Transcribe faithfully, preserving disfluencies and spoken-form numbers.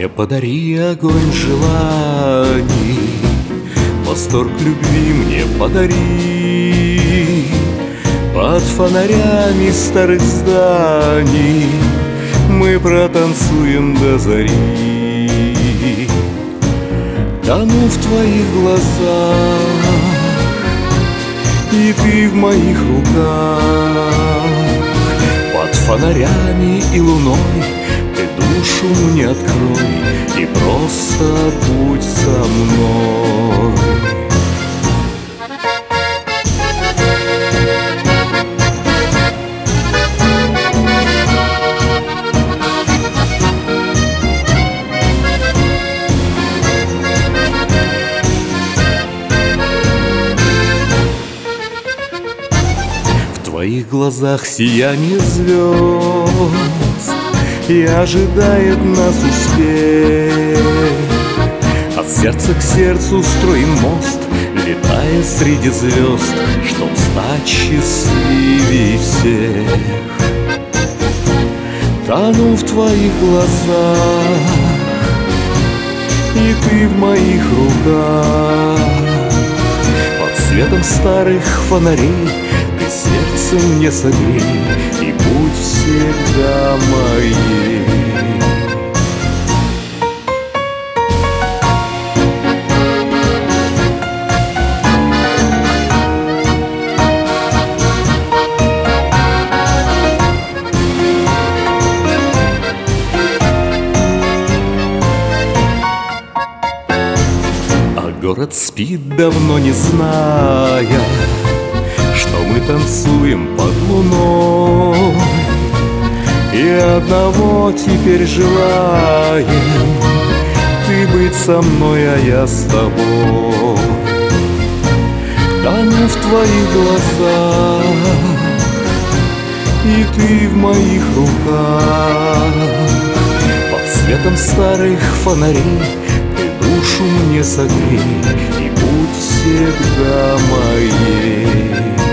Мне подари огонь желаний, восторг любви мне подари. Под фонарями старых зданий мы протанцуем до зари. Тону в твоих глазах, и ты в моих руках. Под фонарями и луной ты душу мне открой и просто будь со мной. В твоих глазах сияние звезд, и ожидает нас успех. От сердца к сердцу строим мост, летая среди звезд, чтоб стать счастливей всех. Тону в твоих глазах, и ты в моих руках. Под светом старых фонарей ты сердце мне согрей и будь всегда моей. А город спит, давно не зная, что мы танцуем под луной. И одного теперь желаем — ты быть со мной, а я с тобой. Тону в твоих глазах, и ты в моих руках. Под светом старых фонарей ты душу мне согрей и будь всегда моей.